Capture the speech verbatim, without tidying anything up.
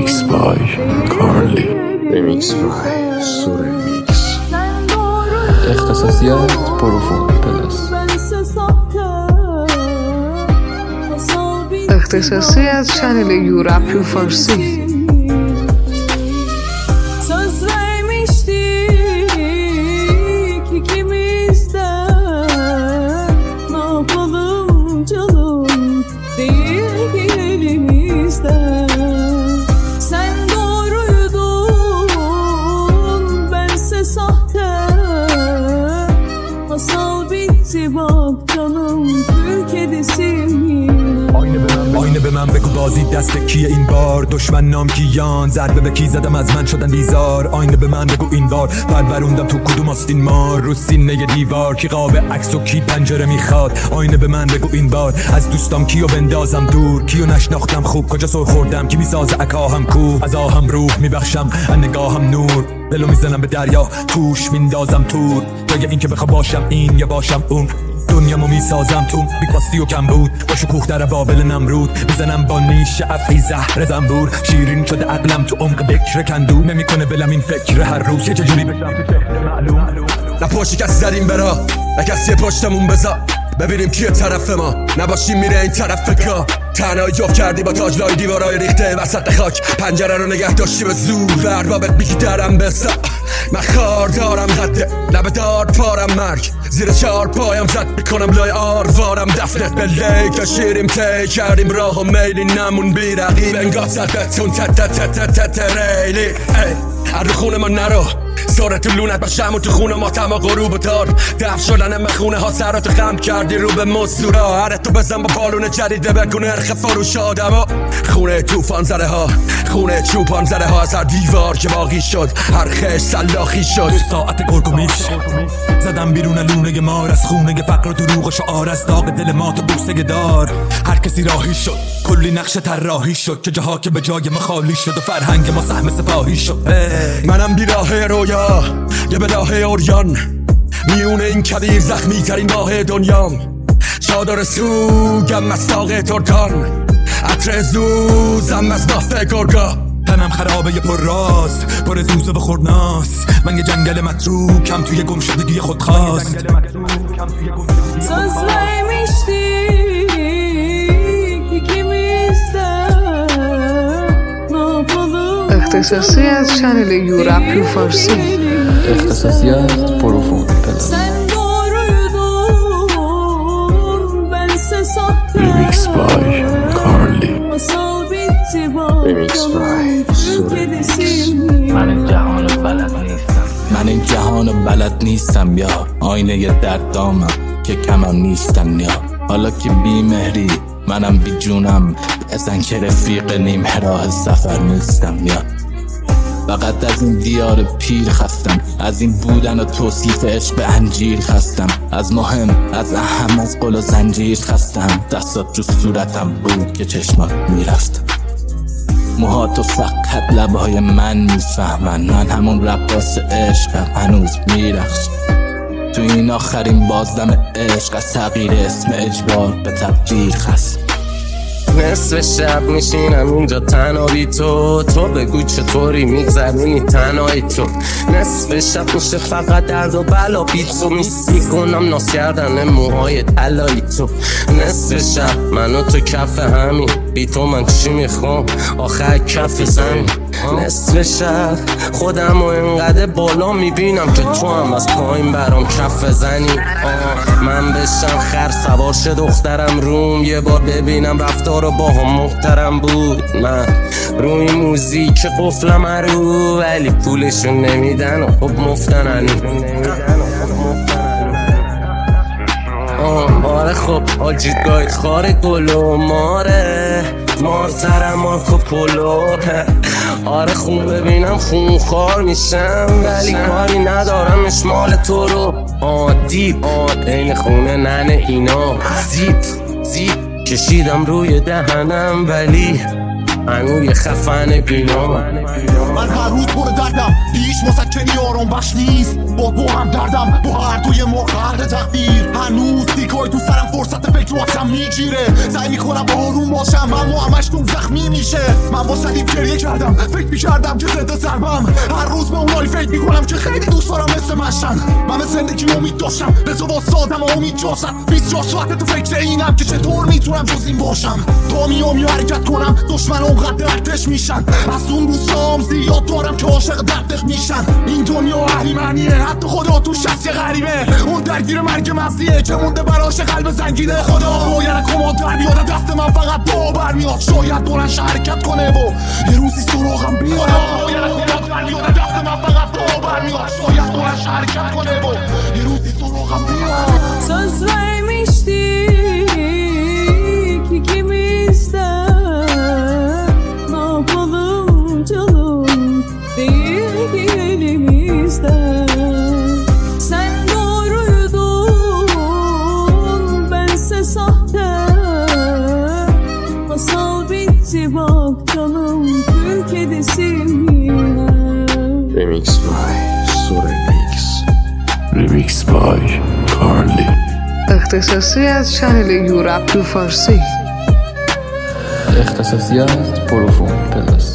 Remix by Carly. Remix by Suremix. اختصاصیات پروفون پلاس. اختصاصی از چنل یورپ فارسی. آینه به من بگو بازی دست کیه این بار، دشمن نام کیان، ضربه به کی زدم از من شدن بیزار. آینه به من بگو این بار پروروندم تو کدوم آستین مار، رو سینه دیوار کی قاب عکس و کی پنجره میخواد. آینه به من بگو این بار از دوستام کیو بندازم دور، کیو نشناختم خوب کجا سر خوردم، کی میسازه عکاهم کو، از آهم روح میبخشم از نگاهم نور، دلو میزنم به دریا توش میندازم تور. جای این که بخوا باشم این یا باشم اون، دنیامو میسازم تو بی‌کاستی و کم بود، با شکوه در بابل نمرود میزنم با نیش افعی زهر زنبور. شیرین شده عقلم تو عمق بکر کندو، نمیکنه بلم این فکر هر روز، چه جوری بشم تو شهر معلوم. نه پشتی کسی زدیم برا، نه کسی پشتمون بذار، ببینیم کیه طرف ما، نباشیم میره این طرف فکرا. تنهایی جفت کردی با تاجلای دیوارای ریخته وسط خاک، پنجره رو نگه داشتی به زور، وربابت میگی درم بسا. من خار دارم قده لبه دار پارم، مرگ زیر چار پایم زد میکنم لای آروارم دفنه. به لیک شیریم تی کردیم راه و میلی نمون بی رقیب، انگاه زد بتون تت تت تت تت ریلی. هر رو خونه ما نرو ساره تو لونت باشم و تو خونه ما تما غروب و تار، دف شدن من خونه ها سراتو خم کردی رو به مصورا. هره تو بزن با بالون جدیده بگو نرخ فروش آدم ها، خونه توفان زده ها، خونه چوپان زده ها، از هر دیوار که باقی شد هر خش سلاخی شد. دو ساعت گرگ و میش زدم بیرون لونه مار، از خونه فقر و دروغ و شعار، از داغ دل ما تو بوسه دار. هر کسی راهی شد کلی نقش طراحی شد، که جاها که به جای ما خالی شد و فرهنگ ما سهم سپاهی شد. منم بی راه رویا یه بداه اوریان، میونه این کبیر زخمی ترین ماه دنیام. چادر سوگم مستاق ترکان، عطر زوزم از بافه گرگا. تنم خرابه یه پر راست پر زوزه و خورناس، من یه جنگل متروکم توی گم شدگی خودخواست. Sözler miştik ikimiz de, ne yapalım. اختصاصی از چنل یورپ فارسی. اختصاصیات پروفون پلاس. Remix by Carly. Remix by Suremix. من این جهان بلد نیستم، من این جهان بلد نیستم یا آینه ی درد دامم که کمم نیستم، یا حالا که بی مهری منم بی جونم، بزن که رفیق نیم راه سفر نیستم، یا فقط از این دیار پیر خستم، از این بودن و توصیف عشق به انجیر خستم، از مهم از اهم از قل و زنجیر خستم. دستات رو صورتم بود که چشمات میرفتم، موهات و فقط لبهای من میفهمن، من همون رقاص عشقم هنوز میرخشم. تو این آخرین بازدم عشق از تغییر اسم اجبار به تبدیل خست. نصف شب میشینم اینجا تنها بی تو، تو بگو چطوری میگذرونی تنهایی تو. نصف شب میشه فقط درد و بلا بی تو، میسی کنم ناز کردن موهای طلایی تو. نصف شب من و تو کف همین، بی تو من چی میخوام آخر کف زمین. نصف شب خودم و اینقدر بالا میبینم که تو هم از پایین برام کف زنی. من بشم خر سوار شه دخترم روم، یه بار ببینم رفتار با هم محترم بود. من روی موزیک قفلم رو، ولی پولشون نمیدن و خب مفتن هنو. آره خب آجید گاید خاره گلو ماره، مارترم مارکو پولو. آره خون ببینم خون خار میشم، ولی کاری ندارمش مال تو رو. آدیب این خونه ننه اینا، زیب زیب کشیدم روی دهنم، ولی هنوی خفن بینا. من هر روز برو دردم هیچ مسکنی آرام بخش نیست، با با هم دردم با هر دوی ما خلق تقدیر. هنوز دیگه وای تو سرم فرصت فکر واسم میگیره سعی میکنم آروم باشم اما همش تو زخمی میشه من با صلیب گریه کردم فکر میکردم که ضد ضربم هر روز به اونایی فکر میکنم که خیلی دوست دارم مثل مشن من به زندگی امید داشتم به زبا سادم و امید جاشم بیست چهار ساعت تو فکر اینم که چطور میتونم جز این باشم تا میام یا حرکت کنم دشمن اونقدر ارتش میشن از اون روزام زیاد دارم که عاشق دقدق میشن این دنیا اهریمنیه حتی خدا تو شست غریبه اون درگیر مرگ مزیه که مونده براش قلب زنگیده خدا باید کماد در بیاد دست من فقط با برمیاد شاید بلنش حرکت کنه و یه روزی سراغم بیاد خدا باید کماد در بیاد دست من فقط با برمیاد شاید بلنش حرکت کنه و یه روزی سراغم بیاد söz vermiştik ikimiz de ne yapalım canım değil ki elimizde sen doğruydun bense sahte masal bitti bak canım kül kedisim yine Remix by Suremix Remix by Carly. اختصاصی از چنل یورپ تو فارسی. اختصاصی از پروفون پلاس.